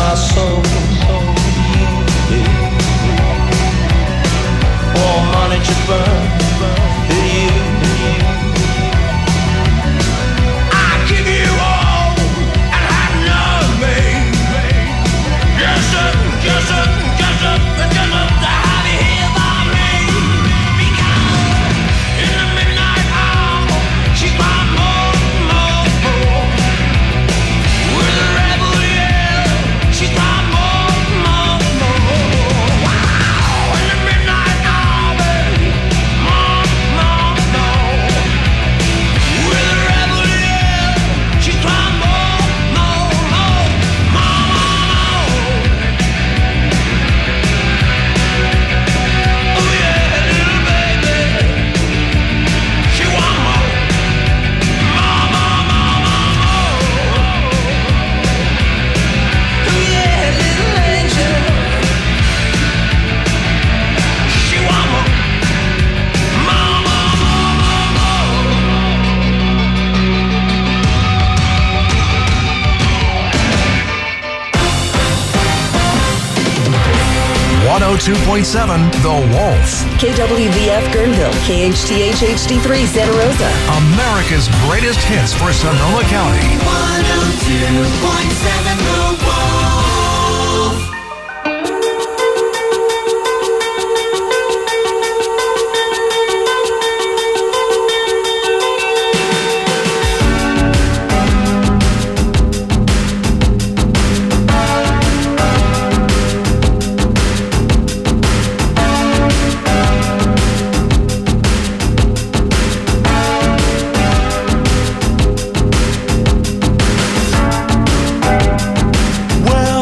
my soul. All money to burn for you. I give you all and have nothing. Just to have you here by me. Because in the midnight hour, she's my more. With a rebel yell, she's my more. Wow, in the midnight hour, more. With a rebel yell, she's my more. Oh yeah, little baby, she want more. Oh yeah, little angel, she want more. .7 The Wolf. KWVF Guerneville, KHTH HD3 Santa Rosa. America's greatest hits for Sonoma County. 102.7 The Wolf. Well,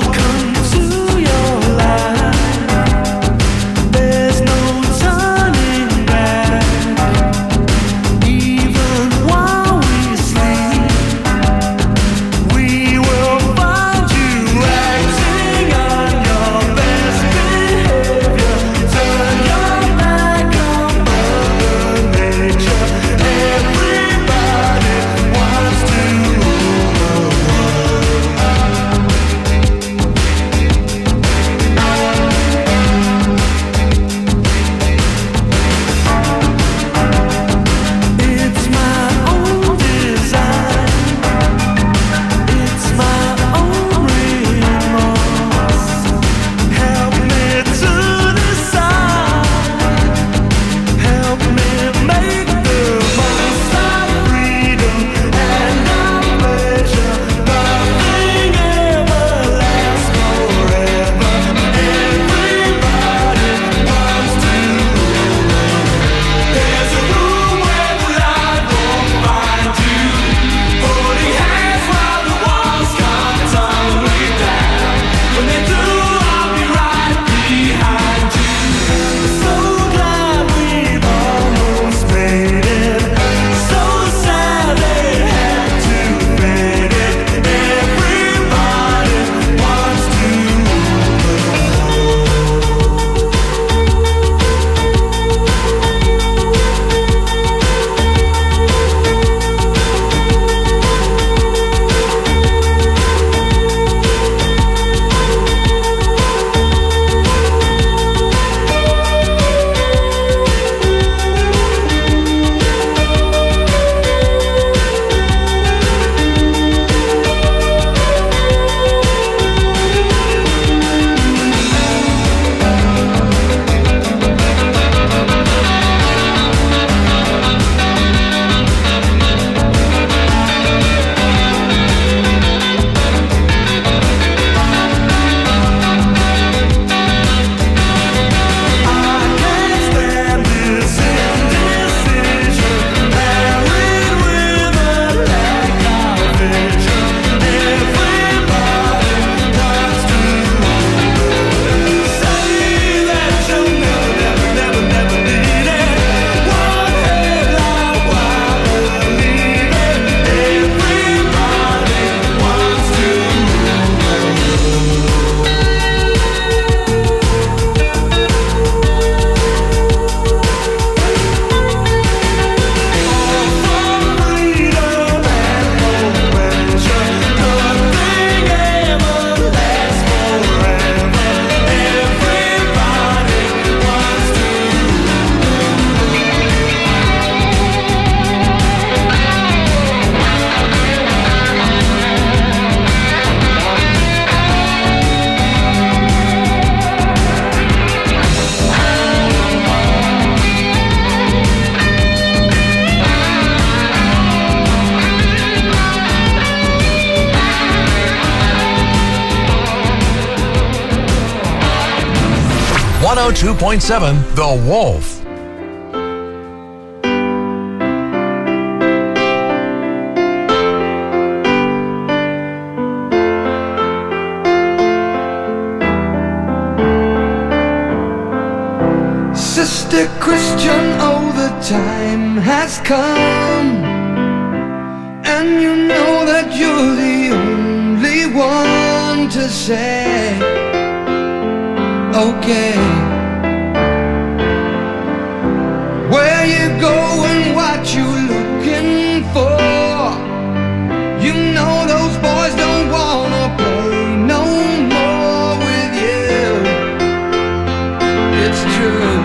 102.7 The Wolf. Sister Christian, oh, the time has come, and you know that you're the only one to say, okay. Where you going, what you looking for? You know those boys don't wanna play no more with you. It's true.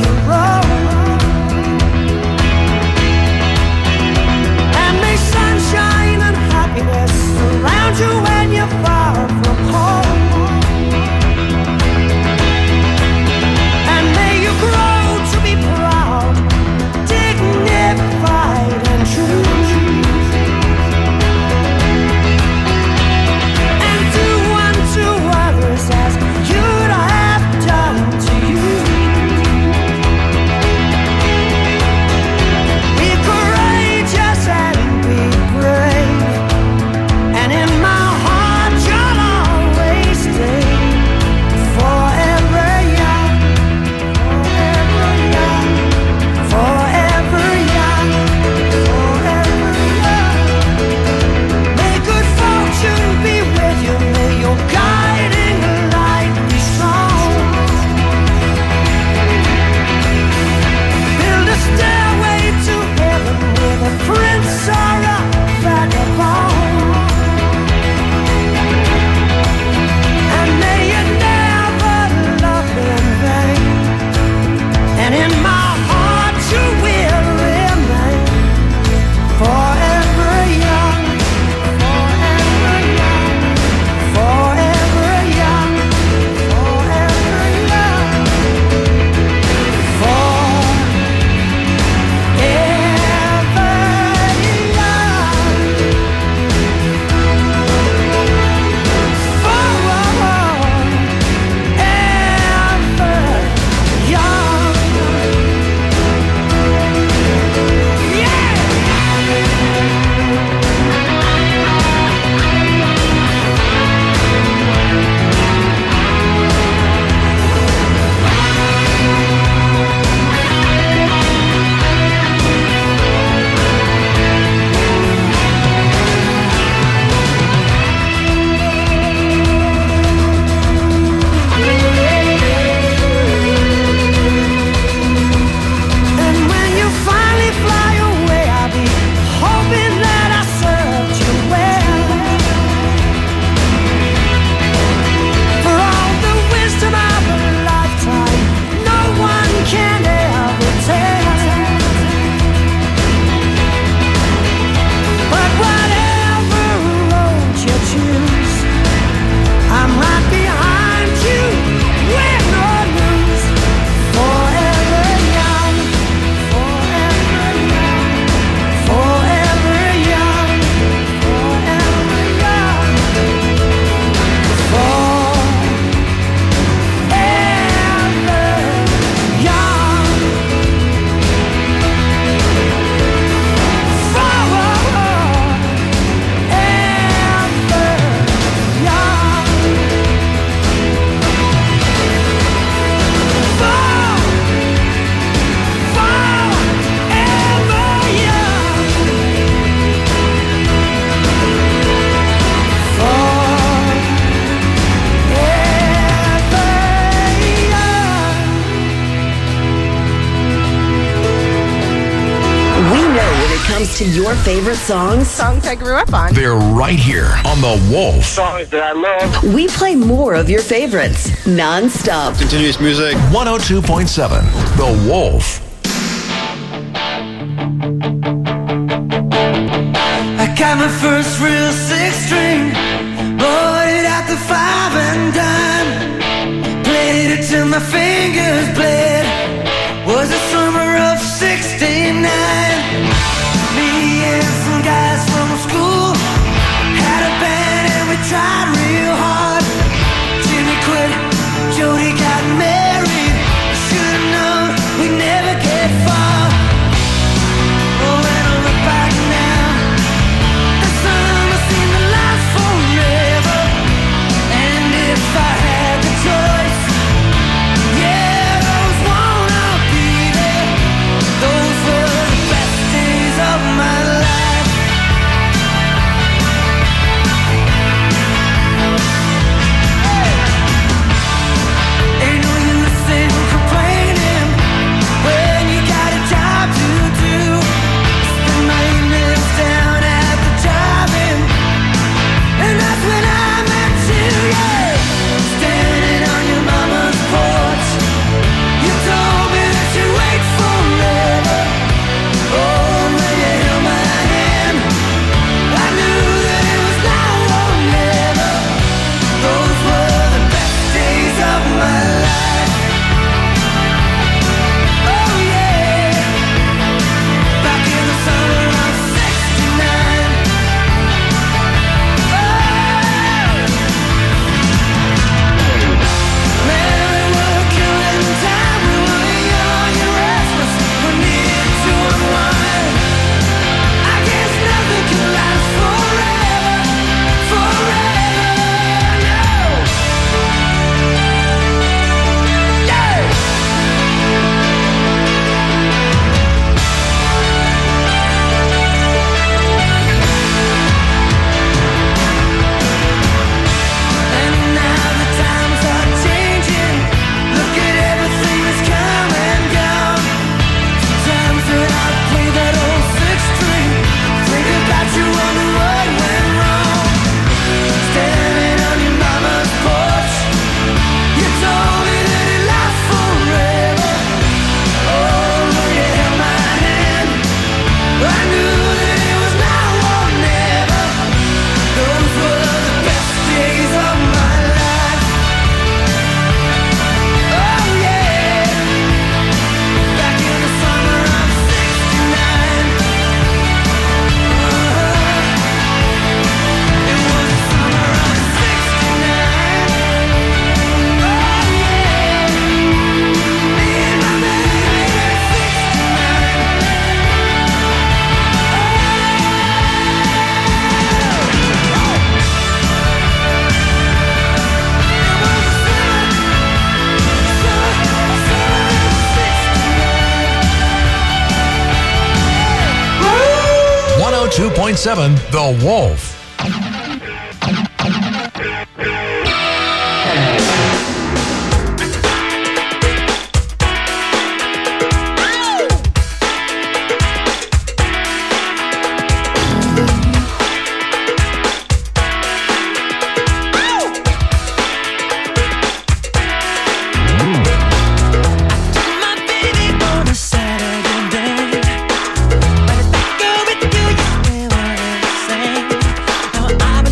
Sunshine comes to your favorite songs, Songs I grew up on. They're right here on The Wolf. Songs that I love. we play more of your favorites non-stop. Continuous music. 102.7 The Wolf. I got my first real six-string, bought it at the 5 and dime, played it till my fingers bled. Was the summer of '69. Me and some guys from school had a band and we tried real hard. Jimmy quit, Jody got married. Should've known we'd never get far. Oh, when I look back now, the summer seemed to last forever. And if I had the choice, yeah, those wanna be there. Those were the best days of my life. Ain't no use in complaining when you got a job to do. Spend my evenings down at the drive-in, and that's when I met you, yeah. Standing on your mama's porch, you told me that you'd wait forever. Oh, when you held my hand, I knew that it was now or never. Those were the best days of my life. Oh yeah, back in the summer of '69. Man, we were killing time. We were young and restless. We needed to unwind. I guess nothing can last forever, forever, no. Yeah. And now the times are changing. Look at everything that's come and gone. Sometimes when I play that old six-string, think about you, wonder what went wrong. Standing on your mama's porch, you told me that it lasts forever. Oh, when you held my hand, I knew that it was now or never. Those were the best days of my life. Oh yeah, back in the summer of '69. It was the summer of '69. Oh yeah, me and my baby at '69. 102.7 The Wolf. My baby on a Saturday, but if I go with you, you stay what I'm saying. Now I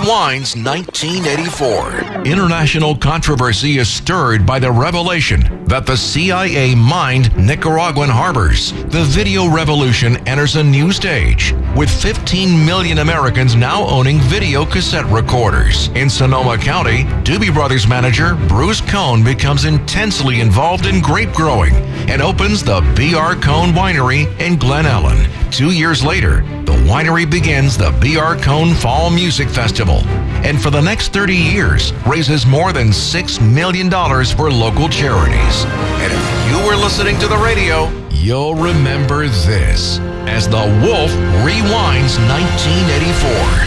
rewinds 1984. International controversy is stirred by the revelation that the CIA mined Nicaraguan harbors. The video revolution enters a new stage, with 15 million Americans now owning video cassette recorders. In Sonoma County, Doobie Brothers manager Bruce Cohn becomes intensely involved in grape growing and opens the B.R. Cohn Winery in Glen Ellen. 2 years later, the winery begins the B.R. Cohn Fall Music Festival, and for the next 30 years, raises more than $6 million for local charities. And if you were listening to the radio, you'll remember this as the Wolf rewinds 1984.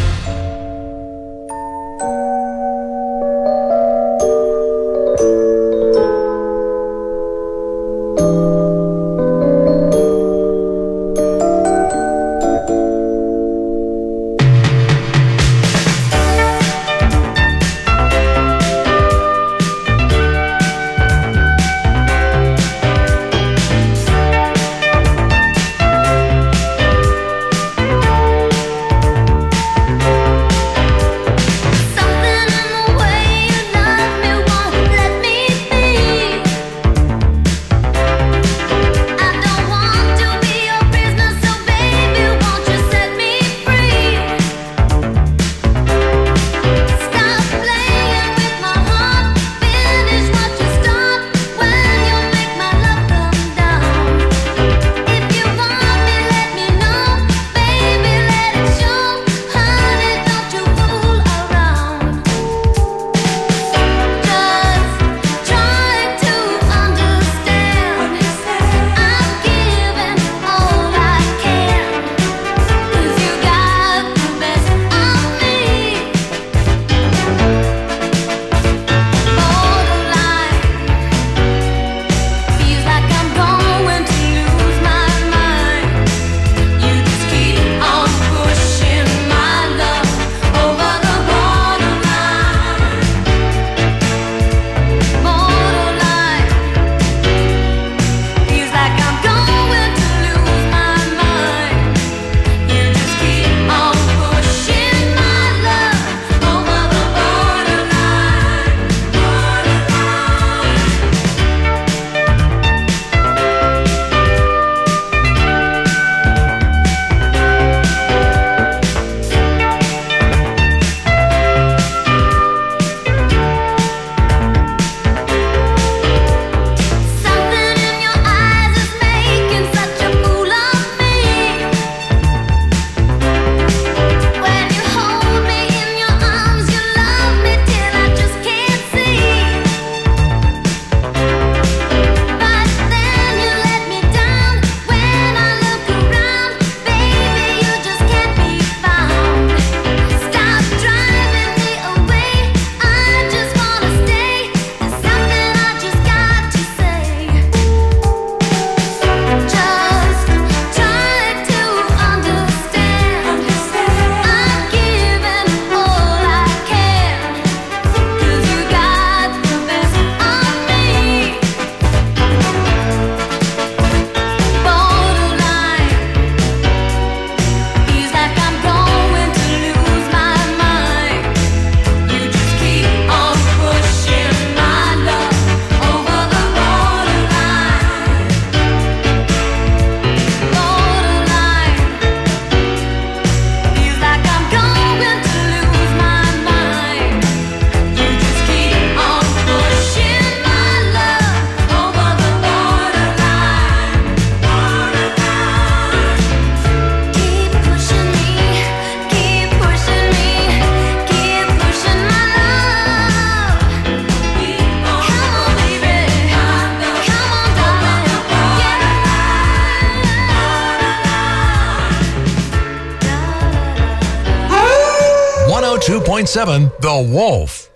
.7 The Wolf.